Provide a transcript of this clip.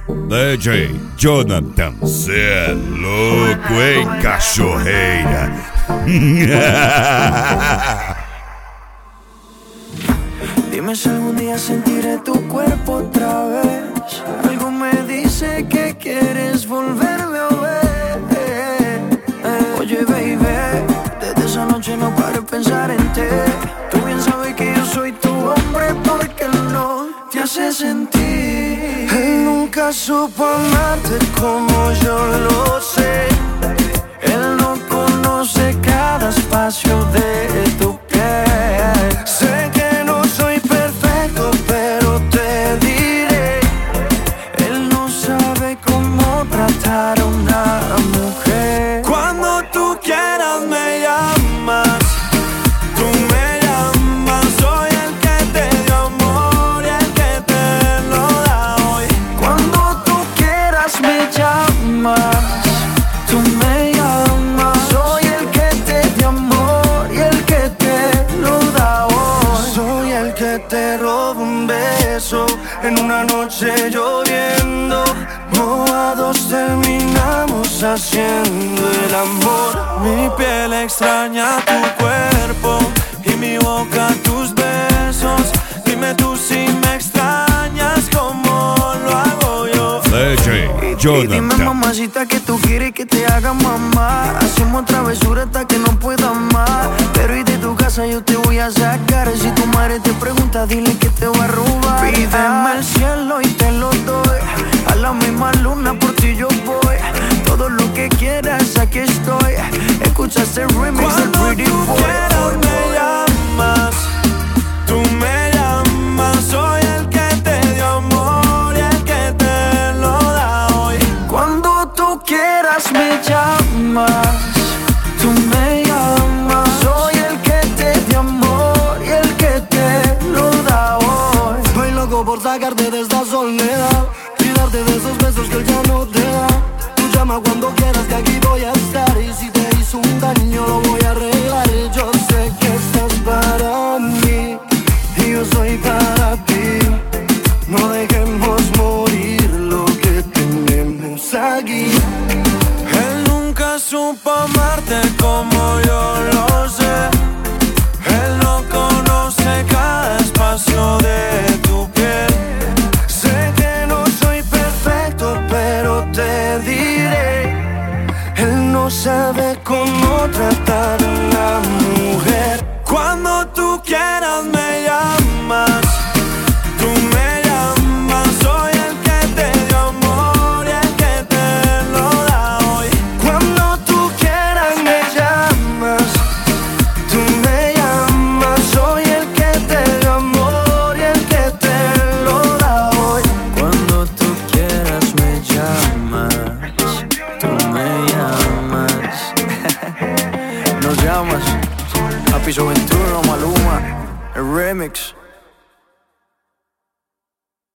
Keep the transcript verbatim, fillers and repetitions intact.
D J Jonathan, cê é louco, hein, cachorreira? Dime si algún día sentiré tu cuerpo otra vez. Algo me dice que quieres volverme a ver. Oye, baby, desde esa noche no paro de pensar en ti. Tú bien sabes que yo soy tu hombre porque no te hace sentir. Él nunca supo amarte como yo lo sé. Él no conoce cada espacio de tu piel. Sé que no soy perfecto, pero te diré, él no sabe cómo tratar a una mujer. Cuando tú quieras me llamas, tú me llamas. Soy el que te dio amor y el que te lo da hoy. Cuando tú quieras me llamas, tú me llamas. Soy el que te dio amor y el que te lo da hoy. Soy el que te roba un beso en una noche lloviendo. Mojados terminamos haciendo el amor. Mi piel extraña tu cuerpo y mi boca tus besos. Dime tú si me extrañas como lo hago yo. D J Jonathan. Y dime, mamacita, que tú quieres que te haga mamá. Hacemos travesura hasta que no pueda más. Pero y de tu casa yo te voy a sacar. Si tu madre te pregunta, dile que te voy a robar. Pídeme el cielo y te lo doy. A la misma luna por ti yo voy. Todo lo que quieras, aquí estoy. Escuchaste el remix del Pretty Boy. Cuando tú quieras me llamas, tú me llamas. Soy el que te dio amor y el que te lo da hoy. Cuando tú quieras me llamas, tú me llamas. Soy el que te dio amor y el que te lo da hoy. Estoy loco por sacarte de esta soledad y darte de esos besos que él ya no te da. Tú llama cuando quieras que aquí voy a estar. Y si te hizo un daño lo voy a arreglar. Yo sé que estás para mí y yo soy para ti. No dejemos morir lo que tenemos aquí. Él nunca supo amarte como yo lo sé. Él no conoce cada espacio de tu piel. Sé que no soy perfecto, pero te diré, él no sabe cómo tratar a una mujer. Cuando tú quieras me llamas, tú me llamas. Soy el que te dio amor y el que te lo da hoy. Cuando tú quieras me llamas, tú me llamas. Soy el que te dio amor y el que te lo da hoy. Cuando tú quieras me llamas, tú me llamas. Nos llamas a Piso veintiuno, Maluma, el remix.